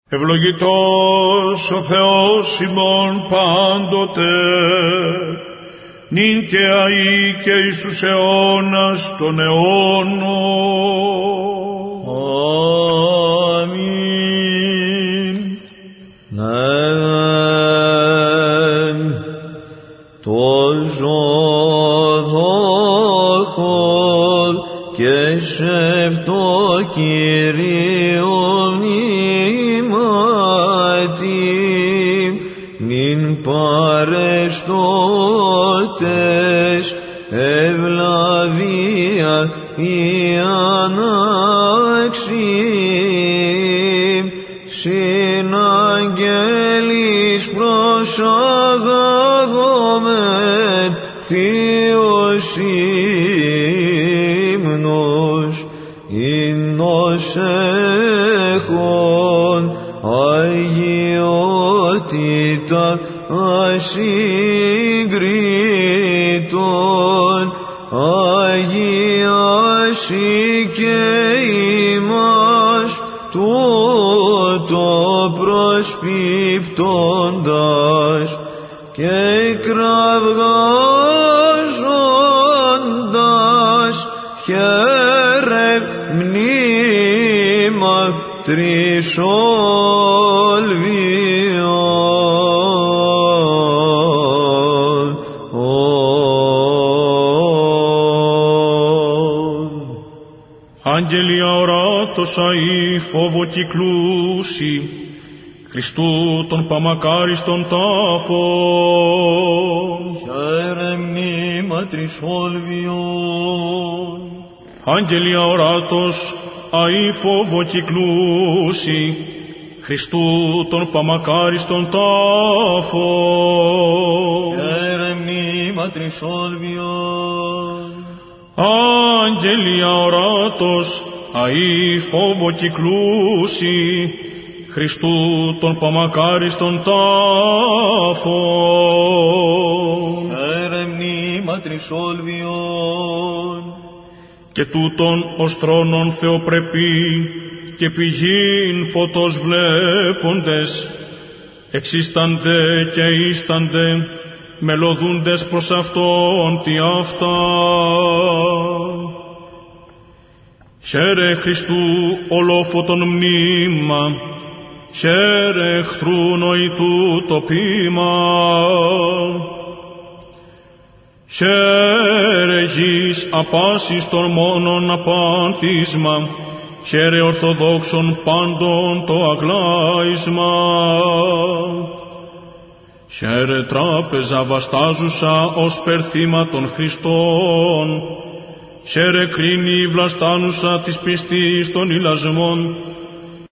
Ευλογητός ο Θεός ημών πάντοτε, νυν και αεί και εις τους αιώνας των αιώνων. Αμήν. Το ζωδόχο και σεβτό Κυρίο νυν παρεστώτες ευλαβία η ανάξιμ συναγγέλης προσαγάγομεν θείος ύμνος ύμνος έχων αγιότητα ασύγκριτον αγιάσει και ημάς τούτο προσπίπτοντας και κραυγάζοντας χαίρε μνήμα τρισόλβια. Άγγελοι αοράτος αεί φόβο κυκλούσι, Χριστού των παμακάριστον τάφων. Χαίρε μνήμα τρισόλβιον. Άγγελοι αοράτος αεί φόβο κυκλούσι, Χριστού των παμακάριστον τάφων. Χαίρε μνήμα τρισόλβιον. Άγγελοι αοράτος αεί φόβο κυκλούσι, Χριστού των παμακάριστον τάφων. Χαίρε μνήμα τρισόλβιον. Και τούτον ως θρόνον θεοπρεπή και πηγήν φωτός βλέποντες, εξίστανται και ίστανται, μελωδούντες προς Αυτόν τι αυτά. Χαίρε Χριστού ολόφωτον μνήμα, χαίρε εχθρού νοητού το ποίημα. Χαίρε γης απάσης των μόνον απάνθισμα, χαίρε ορθοδόξων πάντων το αγλάισμα. Χαίρε τράπεζα βαστάζουσα ως περθύμα των Χριστών, χαίρε κρίνη βλαστάνουσα της πιστής των ηλασμών,